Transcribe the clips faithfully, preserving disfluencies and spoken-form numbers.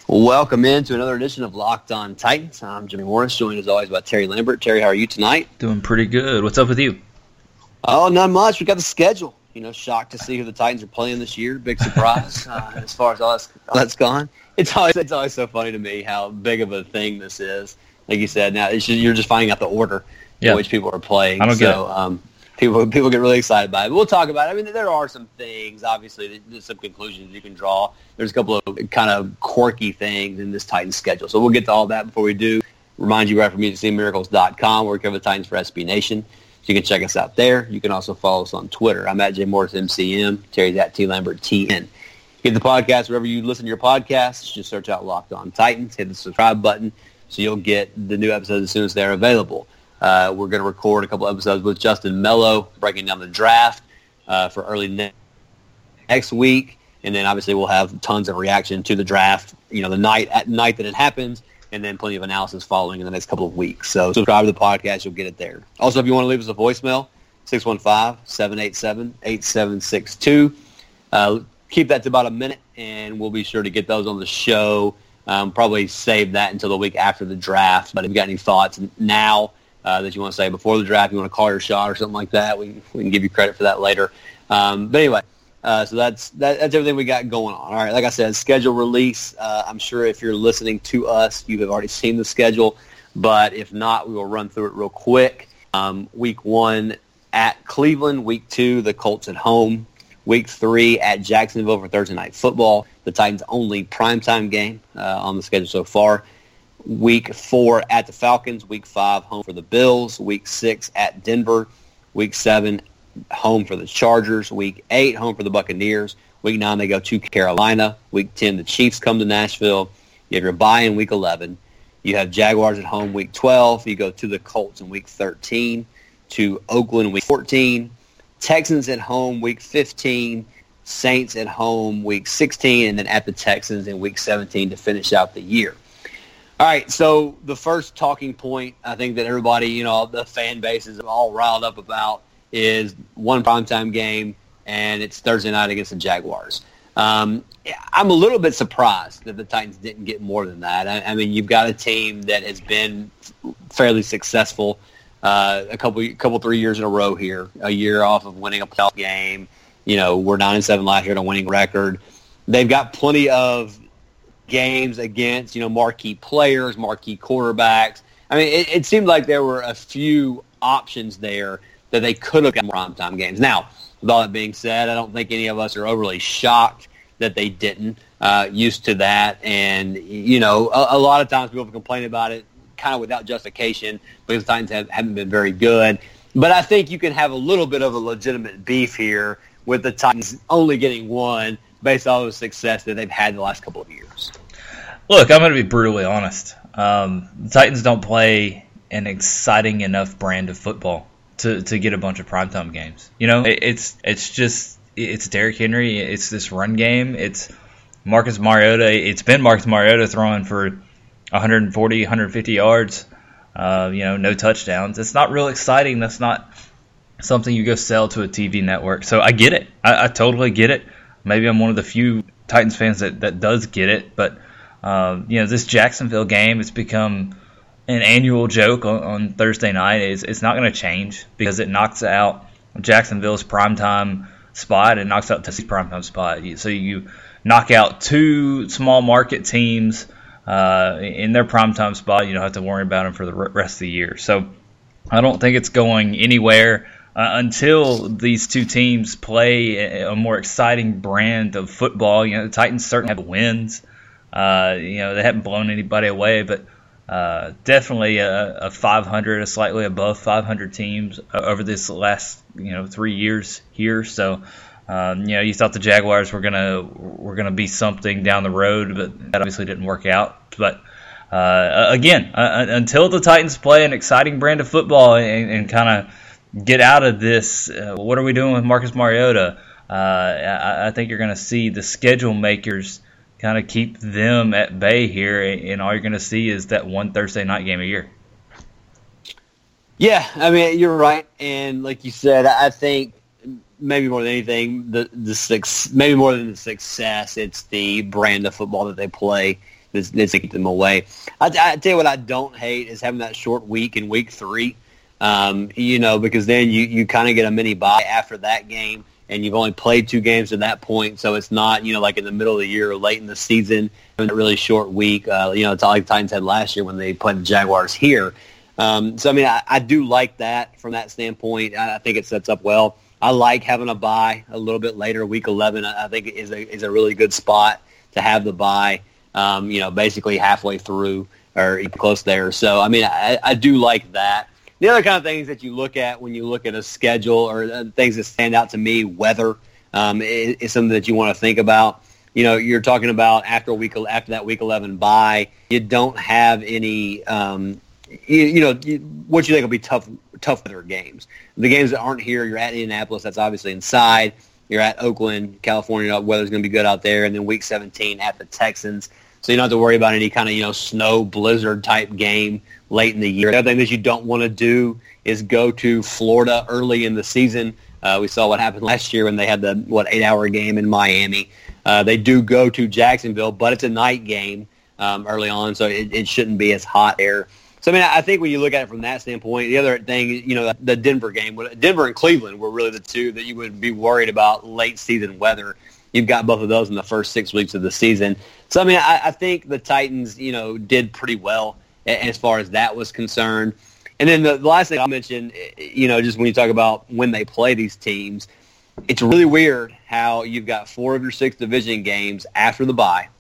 Welcome into another edition of Locked On Titans. I'm Jimmy Morris, joined as always by Terry Lambert. Terry, how are you tonight? Doing pretty good. What's up with you? Oh, not much. We got the schedule. You know, shocked to see who the Titans are playing this year. Big surprise uh, as far as all that's, all that's gone. It's always it's always so funny to me how big of a thing this is. Like you said, now it's just, you're just finding out the order yeah. in which people are playing. I don't so, get it. Um, people people get really excited by it. But we'll talk about it. I mean, there are some things, obviously, there's some conclusions you can draw. There's a couple of kind of quirky things in this Titans schedule. So we'll get to all that before we do. Remind you right from music city miracles dot com, where we cover the Titans for S B Nation. So you can check us out there. You can also follow us on Twitter. I'm at J Morris M C M. Terry's at T Lambert T N. Get the podcast wherever you listen to your podcasts. Just search out Locked On Titans. Hit the subscribe button so you'll get the new episodes as soon as they're available. Uh, we're going to record a couple episodes with Justin Mello, breaking down the draft uh, for early ne- next week, and then obviously we'll have tons of reaction to the draft. You know, the night at night that it happens, and then plenty of analysis following in the next couple of weeks. So subscribe to the podcast; you'll get it there. Also, if you want to leave us a voicemail, six one five, seven eight seven, eight seven six two. Uh, keep that to about a minute, and we'll be sure to get those on the show. Um, probably save that until the week after the draft. But if you got any thoughts now, Uh, that you want to say before the draft, you want to call your shot or something like that, we, we can give you credit for that later. Um, but anyway, uh, so that's that, that's everything we got going on. All right, like I said, schedule release. Uh, I'm sure if you're listening to us, you have already seen the schedule. But if not, we will run through it real quick. Um, week one at Cleveland. Week two, the Colts at home. Week three at Jacksonville for Thursday Night Football, the Titans' only primetime game uh, on the schedule so far. Week four at the Falcons. Week five, home for the Bills. Week six at Denver. Week seven, home for the Chargers. Week eight, home for the Buccaneers. Week nine, they go to Carolina. Week ten, the Chiefs come to Nashville. You have your bye in Week eleven. You have Jaguars at home Week twelve. You go to the Colts in Week thirteen. To Oakland Week fourteen. Texans at home Week fifteen. Saints at home Week sixteen. And then at the Texans in Week seventeen to finish out the year. All right, so the first talking point I think that everybody, you know, the fan base is all riled up about is one primetime game, and it's Thursday night against the Jaguars. Um, I'm a little bit surprised that the Titans didn't get more than that. I, I mean, you've got a team that has been fairly successful uh, a couple, couple, three years in a row here, a year off of winning a playoff game. You know, we're nine and seven last year on a winning record. They've got plenty of games against, you know, marquee players, marquee quarterbacks. I mean, it, it seemed like there were a few options there that they could have gotten primetime games. Now, with all that being said, I don't think any of us are overly shocked that they didn't, uh, used to that. And, you know, a, a lot of times people complain about it kind of without justification because the Titans have, haven't been very good. But I think you can have a little bit of a legitimate beef here with the Titans only getting one based on the success that they've had the last couple of years. Look, I'm going to be brutally honest. Um, the Titans don't play an exciting enough brand of football to, to get a bunch of primetime games. You know, it, it's it's just it's Derrick Henry. It's this run game. It's Marcus Mariota. It's been Marcus Mariota throwing for one forty, one fifty yards. Uh, you know, no touchdowns. It's not real exciting. That's not something you go sell to a T V network. So I get it. I, I totally get it. Maybe I'm one of the few Titans fans that, that does get it, but um, you know, this Jacksonville game, it's become an annual joke on, on Thursday night. It's, it's not going to change because it knocks out Jacksonville's primetime spot and knocks out Tennessee's primetime spot. So you knock out two small market teams uh, in their primetime spot. You don't have to worry about them for the rest of the year. So I don't think it's going anywhere. Uh, until these two teams play a, a more exciting brand of football. You know, the Titans certainly have wins. Uh, you know, they haven't blown anybody away, but uh, definitely a, a five hundred, a slightly above five hundred teams over this last, you know, three years here. So, um, you know, you thought the Jaguars were gonna were gonna be something down the road, but that obviously didn't work out. But uh, again, uh, until the Titans play an exciting brand of football and, and kind of get out of this, uh, what are we doing with Marcus Mariota? Uh, I, I think you're going to see the schedule makers kind of keep them at bay here, and all you're going to see is that one Thursday night game a year. Yeah, I mean, you're right. And like you said, I think maybe more than anything, the the six, maybe more than the success, it's the brand of football that they play. that's, that's to keep them away. I, I tell you what I don't hate is having that short week in week three, um, you know, because then you, you kind of get a mini bye after that game, and you've only played two games at that point, so it's not, you know, like in the middle of the year or late in the season, having a really short week. Uh, you know, it's all like the Titans had last year when they played the Jaguars here. Um, so, I mean, I, I do like that from that standpoint. I, I think it sets up well. I like having a bye a little bit later, week eleven. I, I think it is a, is a really good spot to have the bye, um, you know, basically halfway through or close there. So, I mean, I, I do like that. The other kind of things that you look at when you look at a schedule or uh, things that stand out to me, weather um, is, is something that you want to think about. You know, you're talking about after a week after that week eleven bye, you don't have any, um, you, you know, you, what you think will be tough, tough weather games. The games that aren't here, you're at Indianapolis, that's obviously inside. You're at Oakland, California, weather's going to be good out there, and then week seventeen at the Texans. So you don't have to worry about any kind of, you know, snow, blizzard type game late in the year. The other thing that you don't want to do is go to Florida early in the season. Uh, we saw what happened last year when they had the, what, eight-hour game in Miami. Uh, they do go to Jacksonville, but it's a night game um, early on, so it, it shouldn't be as hot there. So, I mean, I think when you look at it from that standpoint, the other thing, you know, the Denver game, Denver and Cleveland were really the two that you would be worried about late season weather. You've got both of those in the first six weeks of the season. So, I mean, I, I think the Titans, you know, did pretty well as far as that was concerned. And then the, the last thing I'll mention, you know, just when you talk about when they play these teams, it's really weird how you've got four of your six division games after the bye,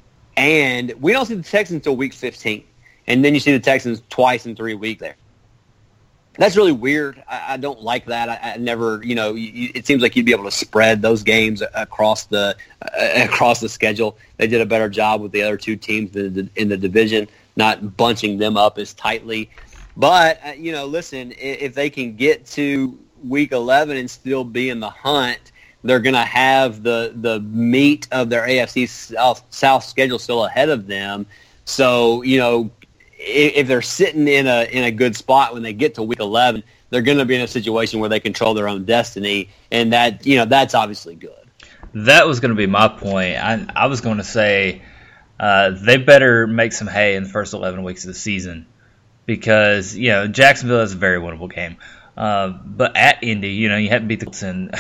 and we don't see the Texans until week fifteen. And then you see the Texans twice in three weeks there. That's really weird. I, I don't like that. I, I never, you know, you, it seems like you'd be able to spread those games across the uh, across the schedule. They did a better job with the other two teams in the, in the division, not bunching them up as tightly. But, uh, you know, listen, if they can get to week eleven and still be in the hunt, they're going to have the, the meat of their A F C South, South schedule still ahead of them. So, you know, if they're sitting in a in a good spot when they get to week eleven, they're going to be in a situation where they control their own destiny, and that, you know, that's obviously good. That was going to be my point. I, I was going to say uh, they better make some hay in the first eleven weeks of the season because, you know, Jacksonville is a very winnable game. Uh, but at Indy, you know, you haven't beat the Colts in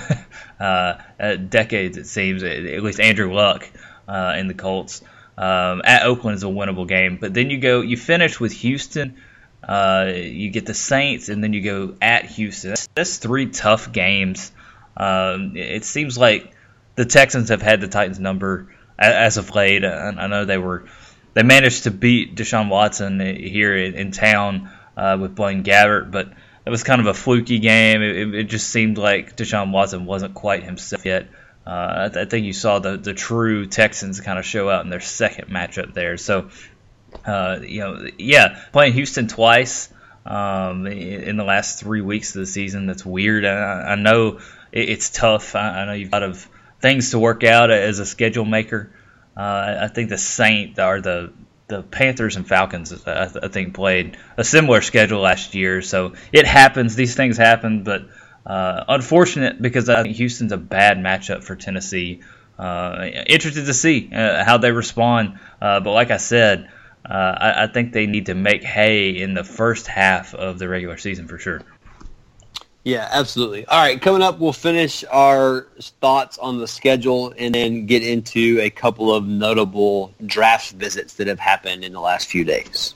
uh, decades, it seems, at least Andrew Luck uh, in the Colts. Um, at Oakland is a winnable game, but then you go, you finish with Houston, uh, you get the Saints, and then you go at Houston. That's, that's three tough games. Um, it seems like the Texans have had the Titans' number as of late. I, I know they were, they managed to beat Deshaun Watson here in, in town uh, with Blaine Gabbert, but it was kind of a fluky game. It, it just seemed like Deshaun Watson wasn't quite himself yet. Uh, I, th- I think you saw the, the true Texans kind of show out in their second matchup there. So, uh, you know, yeah, playing Houston twice um, in, in the last three weeks of the season, that's weird. I, I know it, it's tough. I, I know you've got a lot of things to work out as a schedule maker. Uh, I think the Saints or the the Panthers and Falcons, I, th- I think, played a similar schedule last year. So it happens. These things happen, but Uh, unfortunate because I think Houston's a bad matchup for Tennessee. Uh, interested to see uh, how they respond. Uh, but like I said, uh, I, I think they need to make hay in the first half of the regular season for sure. Yeah, absolutely. All right, coming up, we'll finish our thoughts on the schedule and then get into a couple of notable draft visits that have happened in the last few days.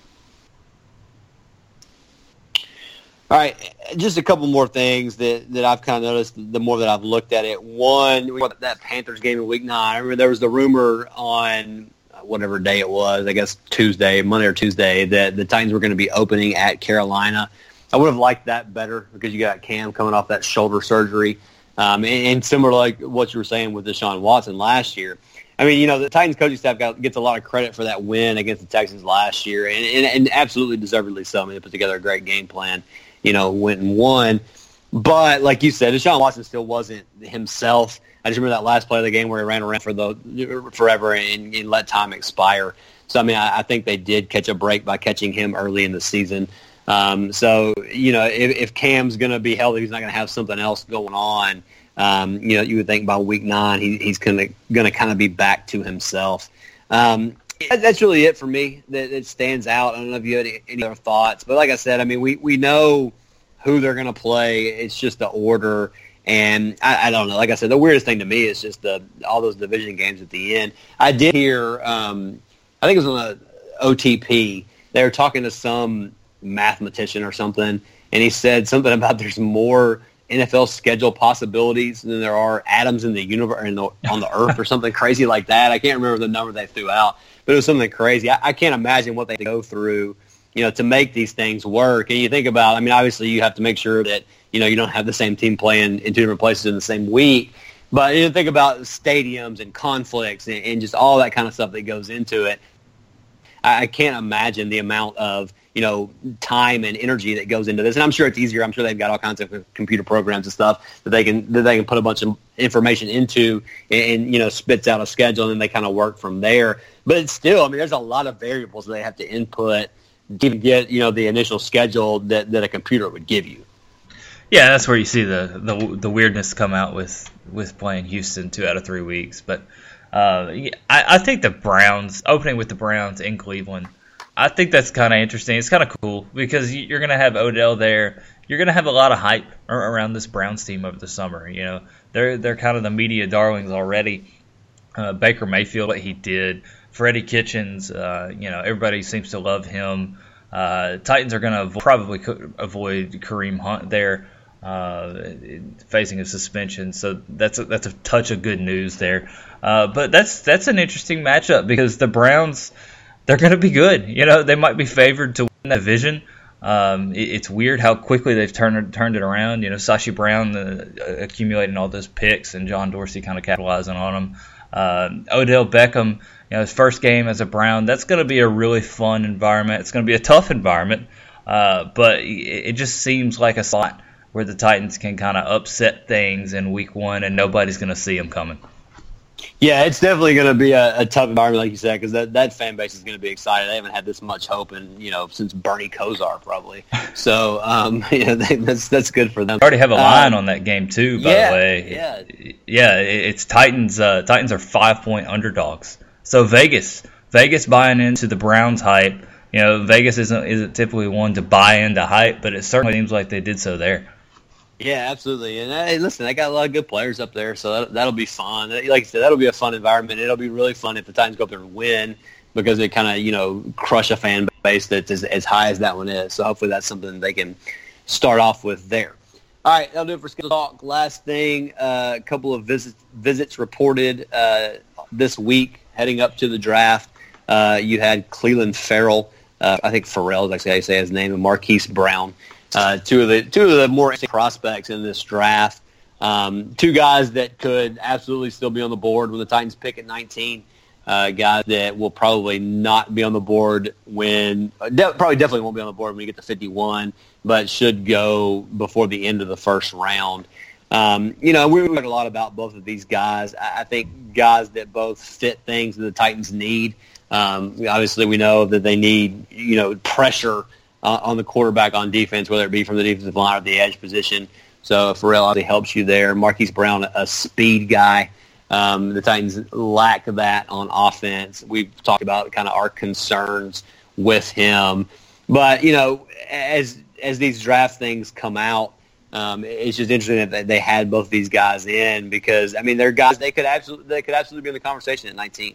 All right, just a couple more things that, that I've kind of noticed the more that I've looked at it. One, that Panthers game in week nine. I remember there was the rumor on whatever day it was, I guess Tuesday, Monday or Tuesday, that the Titans were going to be opening at Carolina. I would have liked that better because you got Cam coming off that shoulder surgery. Um, and, and similar to like what you were saying with Deshaun Watson last year. I mean, you know, the Titans coaching staff got, gets a lot of credit for that win against the Texans last year, and, and, and absolutely deservedly so. I mean, they put together a great game plan. You know, went and won. But like you said, Deshaun Watson still wasn't himself. I just remember that last play of the game where he ran around for the forever and, and let time expire. So, I mean, I, I think they did catch a break by catching him early in the season. Um, so, you know, if, if Cam's going to be healthy, he's not going to have something else going on. Um, you know, you would think by week nine he, he's going to going to kind of be back to himself. Um, That's really it for me. That it stands out. I don't know if you had any other thoughts, but like I said, I mean, we, we know who they're going to play. It's just the order, and I, I don't know. Like I said, the weirdest thing to me is just the all those division games at the end. I did hear, um, I think it was on the O T P. They were talking to some mathematician or something, and he said something about there's more N F L schedule possibilities than there are atoms in the universe in the, on the earth or something crazy like that. I can't remember the number they threw out, but it was something crazy. I, I can't imagine what they go through, you know, to make these things work. And you think about, I mean, obviously you have to make sure that, you know, you don't have the same team playing in two different places in the same week. But you think about stadiums and conflicts and, and just all that kind of stuff that goes into it. I, I can't imagine the amount of, you know, time and energy that goes into this. And I'm sure it's easier. I'm sure they've got all kinds of computer programs and stuff that they can that they can put a bunch of information into and, and you know, spits out a schedule, and then they kind of work from there. But it's still, I mean, there's a lot of variables that they have to input to get, you know, the initial schedule that, that a computer would give you. Yeah, that's where you see the, the the weirdness come out with, with playing Houston two out of three weeks. But uh, I, I think the Browns, opening with the Browns in Cleveland, I think that's kind of interesting. It's kind of cool because you're going to have Odell there. You're going to have a lot of hype around this Browns team over the summer. You know, they're they're kind of the media darlings already. Uh, Baker Mayfield, what he did, Freddie Kitchens, uh, you know, everybody seems to love him. Uh, Titans are going to avo- probably co- avoid Kareem Hunt there, uh, facing a suspension. So that's a, that's a touch of good news there. Uh, but that's that's an interesting matchup because the Browns, they're going to be good. You know, they might be favored to win that division. Um, it, it's weird how quickly they've turned turned it around. You know, Sashi Brown uh, accumulating all those picks and John Dorsey kind of capitalizing on them. Uh, Odell Beckham, you know, his first game as a Brown, that's going to be a really fun environment. It's going to be a tough environment, uh, but it, it just seems like a spot where the Titans can kind of upset things in week one and nobody's going to see them coming. Yeah, it's definitely going to be a, a tough environment, like you said, because that, that fan base is going to be excited. They haven't had this much hope in, you know, since Bernie Kosar probably. So, um, yeah, they, that's that's good for them. They already have a line um, on that game too, by yeah, the way. Yeah, yeah, it's Titans. Uh, Titans are five point underdogs. So Vegas, Vegas buying into the Browns hype. You know, Vegas isn't isn't typically one to buy into hype, but it certainly seems like they did so there. Yeah, absolutely. And hey, listen, they got a lot of good players up there, so that, that'll be fun. Like I said, that'll be a fun environment. It'll be really fun if the Titans go up there and win because they kind of, you know, crush a fan base that's as, as high as that one is. So hopefully that's something they can start off with there. All right, that'll do it for Schedule Talk. Last thing, uh, a couple of visits, visits reported uh, this week heading up to the draft. Uh, you had Cleveland Farrell, uh, I think Farrell is actually how you say his name, and Marquise Brown. Uh, two of the two of the more interesting prospects in this draft. Um, two guys that could absolutely still be on the board when the Titans pick at nineteen. Uh, guys that will probably not be on the board when de- probably definitely won't be on the board when you get to fifty-one, but should go before the end of the first round. Um, you know, we talked a lot about both of these guys. I, I think guys that both fit things that the Titans need. Um, obviously, we know that they need you know pressure. Uh, on the quarterback on defense, whether it be from the defensive line or the edge position. So Farrell obviously helps you there. Marquise Brown, a speed guy. Um, the Titans lack that on offense. We've talked about kind of our concerns with him. But, you know, as as these draft things come out, um, it's just interesting that they had both these guys in because, I mean, they're guys they could absolutely they could absolutely be in the conversation at nineteen.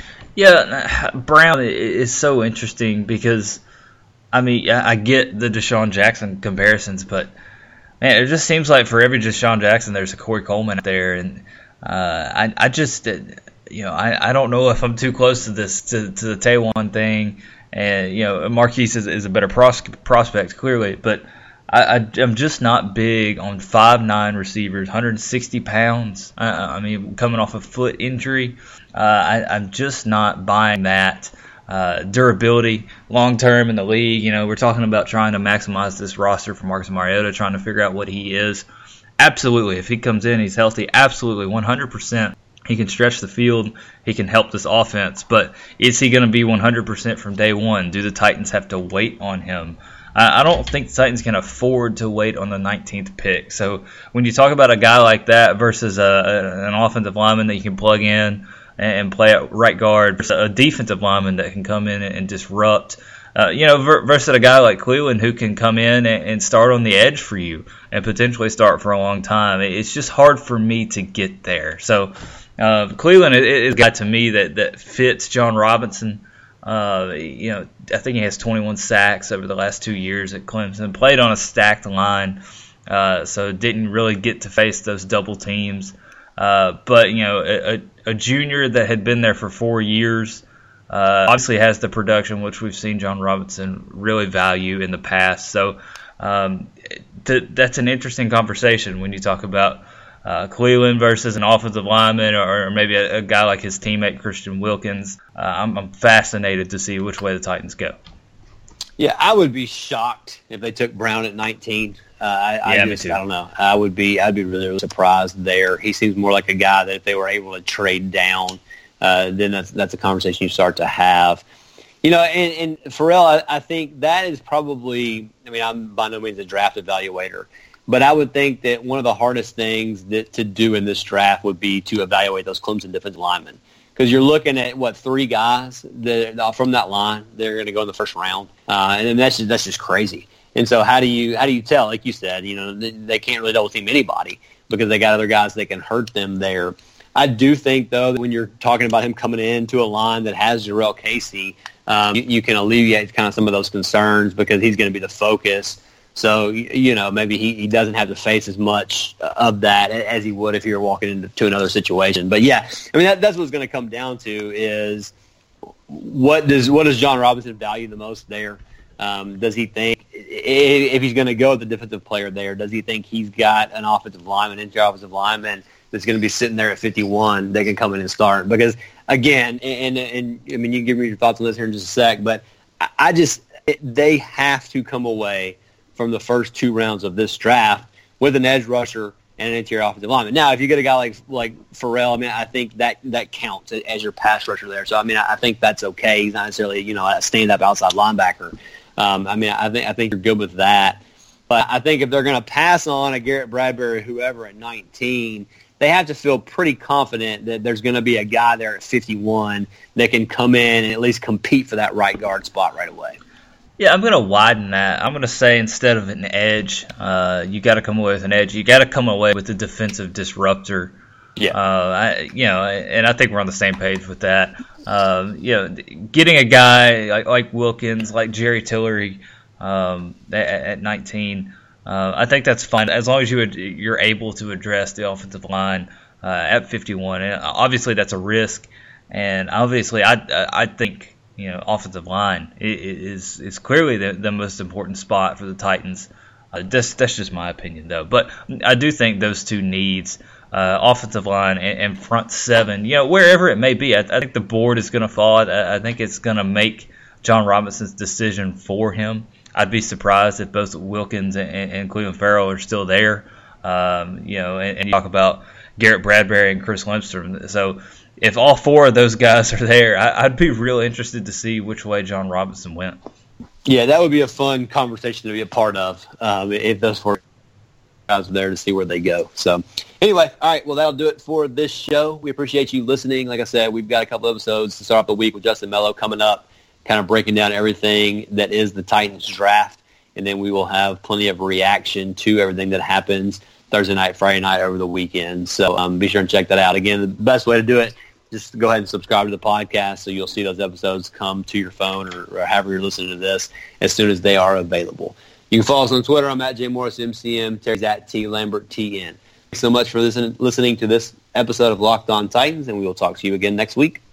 Yeah, Brown is so interesting because – I mean, I get the Deshaun Jackson comparisons, but man, it just seems like for every Deshaun Jackson, there's a Corey Coleman out there, and uh, I, I just, you know, I, I don't know if I'm too close to this to, to the Taiwan thing, and you know, Marquise is, is a better pros- prospect clearly, but I, I, I'm just not big on five nine receivers, one hundred sixty pounds. I, I mean, coming off a foot injury, uh, I, I'm just not buying that. Uh, durability long term in the league. You know, we're talking about trying to maximize this roster for Marcus Mariota, trying to figure out what he is. Absolutely, if he comes in, he's healthy. Absolutely, one hundred percent. He can stretch the field. He can help this offense. But is he going to be one hundred percent from day one? Do the Titans have to wait on him? I, I don't think the Titans can afford to wait on the nineteenth pick. So when you talk about a guy like that versus a, a, an offensive lineman that you can plug in, and play at right guard versus a defensive lineman that can come in and disrupt. Uh, you know, versus a guy like Cleveland who can come in and start on the edge for you and potentially start for a long time. It's just hard for me to get there. So uh, Cleveland is a guy to me that, that fits John Robinson. Uh, you know, I think he has twenty-one sacks over the last two years at Clemson. Played on a stacked line, uh, so didn't really get to face those double teams. Uh, but, you know, a, a junior that had been there for four years, Uh, obviously has the production, which we've seen John Robinson really value in the past. So um, th- that's an interesting conversation when you talk about uh, Cleveland versus an offensive lineman or, or maybe a, a guy like his teammate Christian Wilkins. Uh, I'm, I'm fascinated to see which way the Titans go. Yeah, I would be shocked if they took Brown at nineteen. Uh, I, yeah, I me just, too. I don't know. I would be, I'd be really, really surprised there. He seems more like a guy that if they were able to trade down, Uh, then that's that's a conversation you start to have. You know, and, and Ferrell, I, I think that is probably, I mean, I'm by no means a draft evaluator, but I would think that one of the hardest things that to do in this draft would be to evaluate those Clemson defensive linemen. Because you're looking at, what, three guys that, from that line that are going to go in the first round. Uh, and then that's just, that's just crazy. And so how do you how do you tell? Like you said, you know, they, they can't really double team anybody because they got other guys that can hurt them there. I do think, though, that when you're talking about him coming into a line that has Jarrell Casey, um, you, you can alleviate kind of some of those concerns because he's going to be the focus. So, you know, maybe he, he doesn't have to face as much of that as he would if he were walking into another situation. But, yeah, I mean, that, that's what it's going to come down to is what does what does John Robinson value the most there? Um, does he think, if he's going to go with the defensive player there, does he think he's got an offensive lineman, interior offensive lineman, that's going to be sitting there at fifty-one, they can come in and start. Because, again, and, and, and I mean, you can give me your thoughts on this here in just a sec, but I, I just, it, they have to come away from the first two rounds of this draft with an edge rusher and an interior offensive lineman. Now, if you get a guy like like Ferrell, I mean, I think that, that counts as your pass rusher there. So, I mean, I think that's okay. He's not necessarily, you know, a stand-up outside linebacker. Um, I mean, I think I think you're good with that. But I think if they're going to pass on a Garrett Bradbury or whoever at nineteen, they have to feel pretty confident that there's going to be a guy there at fifty-one that can come in and at least compete for that right guard spot right away. Yeah, I'm going to widen that. I'm going to say instead of an edge, uh, you got to come away with an edge. You got to come away with a defensive disruptor. Yeah. Uh, I, you know, and I think we're on the same page with that. Uh, you know, getting a guy like, like Wilkins, like Jerry Tillery um, at, at nineteen. Uh, I think that's fine as long as you would, you're able to address the offensive line uh, at fifty-one. And obviously, that's a risk, and obviously, I I think you know offensive line is is clearly the, the most important spot for the Titans. Uh, that's that's just my opinion, though. But I do think those two needs, uh, offensive line and, and front seven, you know, wherever it may be, I, I think the board is going to fall. I, I think it's going to make John Robinson's decision for him. I'd be surprised if both Wilkins and, and Cleveland Ferrell are still there. Um, you know, and, and you talk about Garrett Bradbury and Chris Lindstrom. So if all four of those guys are there, I, I'd be real interested to see which way John Robinson went. Yeah, that would be a fun conversation to be a part of um, if those four guys are there to see where they go. So anyway, all right, well, that'll do it for this show. We appreciate you listening. Like I said, we've got a couple episodes to start off the week with Justin Mello coming up, kind of breaking down everything that is the Titans draft, and then we will have plenty of reaction to everything that happens Thursday night, Friday night, over the weekend. So um, be sure and check that out. Again, the best way to do it, just go ahead and subscribe to the podcast so you'll see those episodes come to your phone or, or however you're listening to this as soon as they are available. You can follow us on Twitter. I'm at J Morris M C M. Terry's at T Lambert T N. Thanks so much for listening, listening to this episode of Locked On Titans, and we will talk to you again next week.